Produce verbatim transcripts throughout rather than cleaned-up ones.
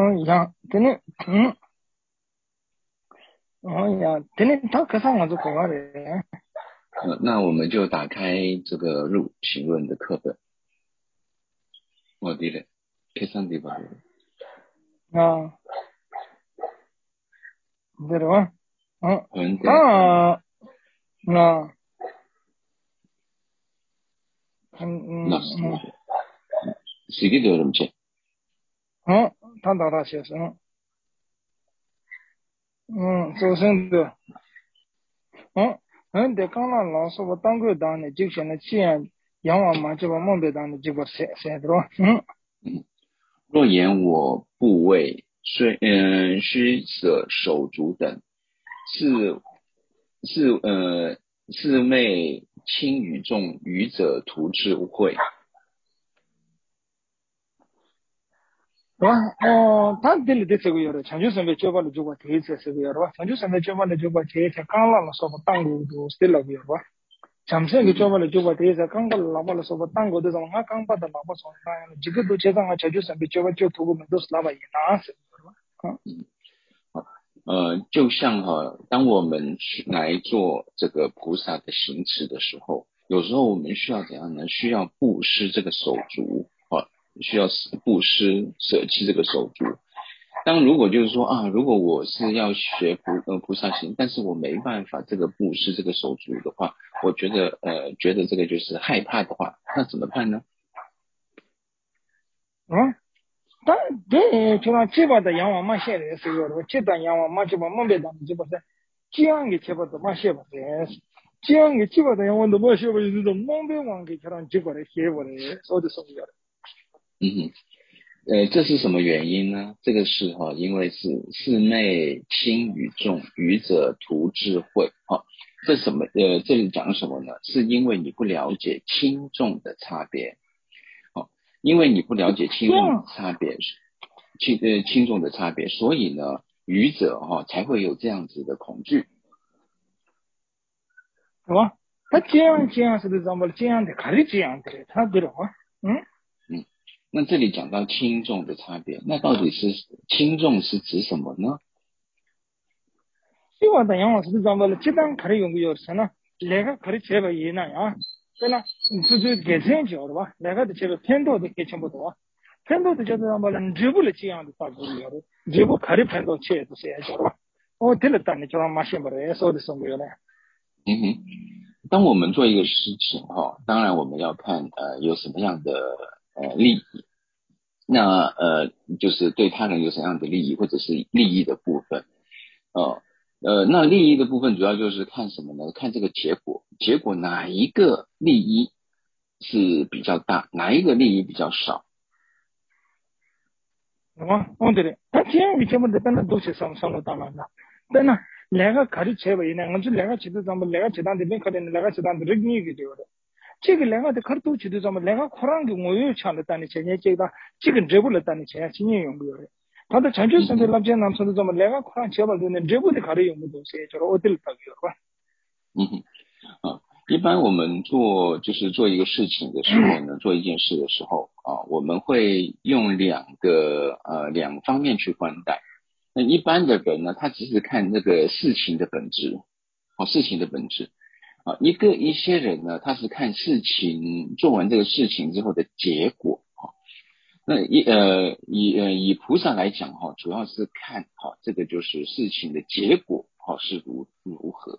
嗯呀，真的，嗯，哦呀，真的，他可上我就过来的。 呃，那我们就打开这个入行论的课本。我的嘞，开上地方。 啊，对吧？嗯， 嗯，对， 啊，啊，嗯嗯那是嗯谁给的人钱？ 嗯，他打他学生，嗯，周深的，嗯嗯，得刚那老师我当过当的，就现在既然养娃嘛，就把梦别当的，结果写写的吧？嗯， 嗯，若言我部位虽嗯虚舍手足等，是是呃是昧轻与重，愚者图之会。 是吧？哦，他这里的这个有的，长久生活结果了，结果这一次这个有的吧？长久生活结果了，结果这一次刚那了，说不当过都是了个有的吧？잠시기좁아려주고대해서강걸라발로서땅거도정하강바다라바송나지금도제상아저주선비저거저두고면도슬라바이나스 呃，就像哈、当我们去来做这个菩萨的行持的时候，有时候我们需要怎样呢？需要布施这个手足啊，需要布施舍弃这个手足。当如果就是说啊，如果我是要学菩呃菩萨行，但是我没办法这个布施这个手足的话，我觉得呃觉得这个就是害怕的话，那怎么办呢？ 어? 다, 네, 제가 집어다 양와 마셔야 돼요. 집다 양와 마셔봐, 몸에다 집어서 지향이 집어도 마셔봐 돼. 지향이 집어다 양와도 마셔봐 이제 몸에 왕게 저런 집어를 해버려. 어디 속이야. 嗯哼。呃，这是什么原因呢？这个是哈、因为是四昧轻与重，愚者图智慧。哈、这什么？呃，这里讲什么呢？是因为你不了解轻重的差别。哦，因为你不了解轻重的 지향, 差别，轻呃轻重的差别，所以呢，愚者哈、才会有这样子的恐惧。 是吧？他지향 지향是怎么지향的가리 지향的他知道啊？嗯， 嗯，那这里讲到轻重的差别，那到底是轻重是指什么呢？ 집어다 양와是怎么了？지당 가리 연구였잖아. 내가 가리 제가 이해나야. 对啦，这这给钱交的吧？那个的这个偏多的给钱不多，偏多的就是让把人支付了这样的大规模的，支付开的偏多钱都是也交的。我听了单的就让马信不来，说的送不了来。 嗯哼，当我们做一个事情哈，当然我们要看呃有什么样的呃利益，那呃就是对他人有什么样的利益或者是利益的部分，哦呃那利益的部分主要就是看什么呢？看这个结果，结果哪一个利益是比较大，哪一个利益比较少。 是吧？我对的，他这样的节目的本来都是上上了当然的，但呢，那个开的车位呢，我就那个车子咱们那个车单这边可能那个车单的人你给丢的。这个两个的开都去的咱们两个可能的我有抢的单的钱，也这个这个支付了单的钱，今年用不了的。他的长久生的嗯哼， 那些男生的咱们两个可能钱吧，就能支付的卡的用不到，所以就是我得了大个吧。 嗯哼。啊，一般我们做就是做一个事情的时候呢，做一件事的时候啊，我们会用两个呃两方面去观待。那一般的人呢，他只是看这个事情的本质，哦，事情的本质啊。一个一些人呢，他是看事情做完这个事情之后的结果啊。那一呃以呃以菩萨来讲哈、主要是看哈、这个就是事情的结果哈、是如如何。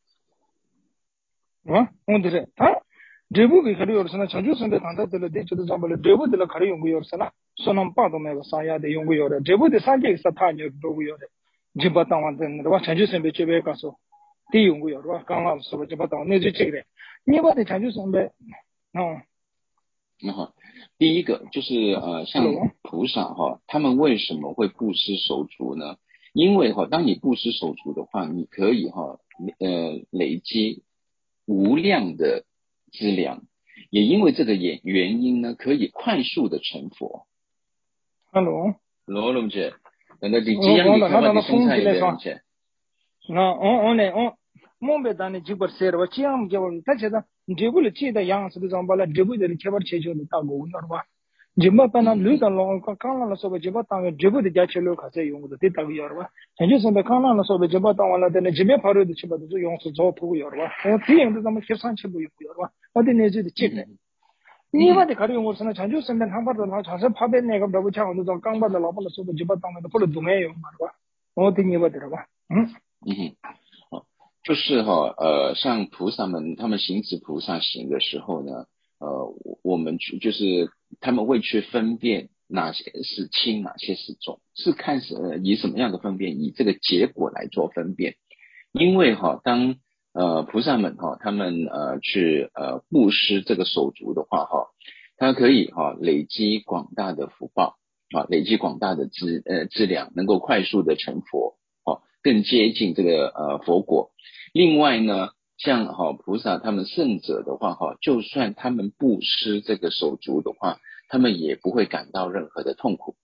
啊，我对的，他支付给卡的有时呢，长久生的谈到的了，的就是咱们的支付的了卡的用不有时呢，说能把都没有商业的用不有的，支付的三件是他就都不有的，就把当完的对吧？长久生的这边告诉，的用不有对吧？刚刚说就把当那就这个，你把的长久生的，嗯那哈，第一个就是呃，像 ，hello。 菩萨哈，他们为什么会布施手足呢？因为哈，当你布施手足的话，你可以哈呃累积无量的资粮，也因为这个原原因呢，可以快速的成佛。 Hello， 罗龙姐，等到你这我样你讲的那那那开发的生风起来说， 产一点钱， 那我我呢我我别当你几个事了，我这样叫我，他觉得你这个了接的样式的上把了，这个的切把切就的大锅，你知道吧？ jiba pana lu da long ka kan la so ba jiba tang jibu de ja chelo ka se yong de ta yor ba chanju sen ba kan la so ba jiba tang wala de ne jibe paru de chiba de yong su zo pu yor ba o ti yeng de zam ke san chi bu yor ba o de ne ji de chi de ni ba de ka yong so na chanju sen ben hang ba de na cha se pa be ne ga bu cha on de gang ba de la ba la so ba jiba tang de pu lu du me yong ma ba o ti ni ba de ba嗯嗯哦，就是哈呃，像菩萨们他们行持菩萨行的时候呢，呃，我们去就是他们会去分辨哪些是轻，哪些是重，是看什么以什么样的分辨，以这个结果来做分辨。因为哈，当呃菩萨们哈他们呃去呃布施这个手足的话哈，它可以哈累积广大的福报啊，累积广大的资呃资粮，能够快速的成佛。更接近这个呃佛果。另外呢，像哈、哦、菩萨他们圣者的话哈、哦，就算他们布施这个手足的话，他们也不会感到任何的痛苦。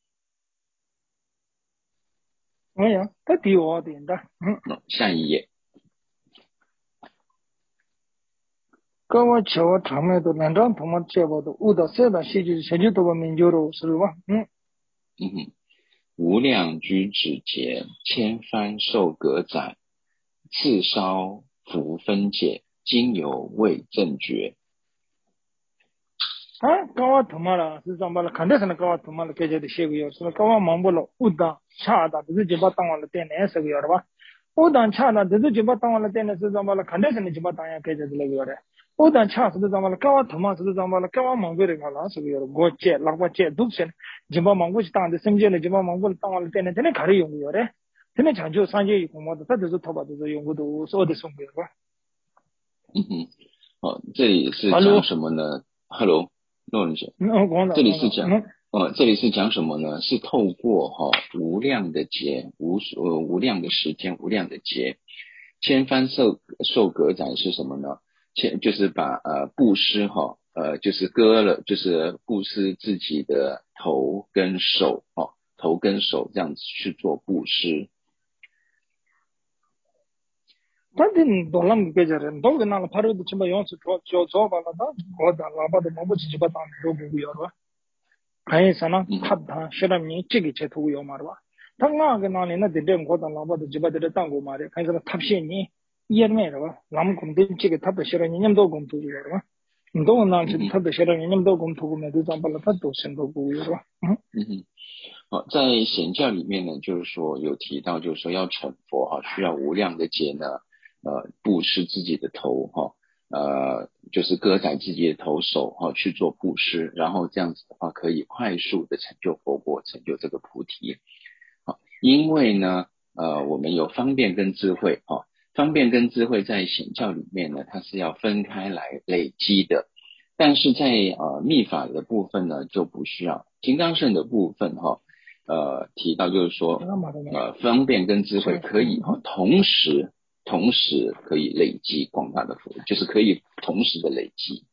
哎呀，他第二点的，嗯， 下一页。 各位求长妹的两张图嘛，结果的悟到三大细节，全就都把研究了，是吧？嗯嗯哼。无量居止劫，千帆受隔载，次烧福分解，经由未正觉。 啊，高瓦图嘛了，是怎么了？肯定是那高瓦图嘛了，给这的写个样，是高瓦忙不了，悟到恰的，这是就把当完了点呢，是个样的吧？悟到恰的，这是就把当完了点呢，是怎么了？肯定是你就把当样给这的那个样的。悟到恰是怎么了？高瓦图嘛是怎么了？高瓦忙不了，那是个样的。我接，那我接，都是就把忙过去当的，甚至呢就把忙过当完了点呢，真的开始用个样的。真的讲究三节以后嘛的，这就是头发都是用过都说的送个样吧？ 嗯哼。哦，这里是哈喽， 讲什么呢 ？Hello，诺人姐， 嗯，光的， 这里光的， 是讲， 嗯。 呃，这里是讲什么呢？是透过哈、哦、无量的劫，无呃无量的时间，无量的劫，千帆受受隔载是什么呢？千就是把呃布施哈、哦、呃就是割了，就是布施自己的头跟手哈、哦，头跟手这样子去做布施。 Tadin dolam gejare dong na la paru de chimba yon su jo jo jo ba la da go da la ba de mo bu chi ba ta ro bu yo ro kai sana 嗯 thad da shiram ni chi gi che thu yo mar ba tang na ge na ne na de de go da la ba de jiba de tang go ma re kai sana thap she ni yer me ro lam kum de chi ge thap de shiram ni nyam do gum thu yo ro ndo na chi 嗯哼。 thap de shiram ni nyam do gum thu me de zam ba la ta do sen do bu yo ro 嗯哼。好，在显教里面呢，就是说有提到，就是说要成佛哈，需要无量的劫呢，呃，布施自己的头哈，呃，就是割宰自己的头手哈，去做布施，然后这样子的话，可以快速的成就佛果，成就这个菩提。好，因为呢，呃，我们有方便跟智慧哈，方便跟智慧在显教里面呢，它是要分开来累积的。但是在呃密法的部分呢就不需要，金刚圣的部分哈、哦，呃提到就是说，呃方便跟智慧可以哈、哦、同时同时可以累积广大的福，就是可以同时的累积。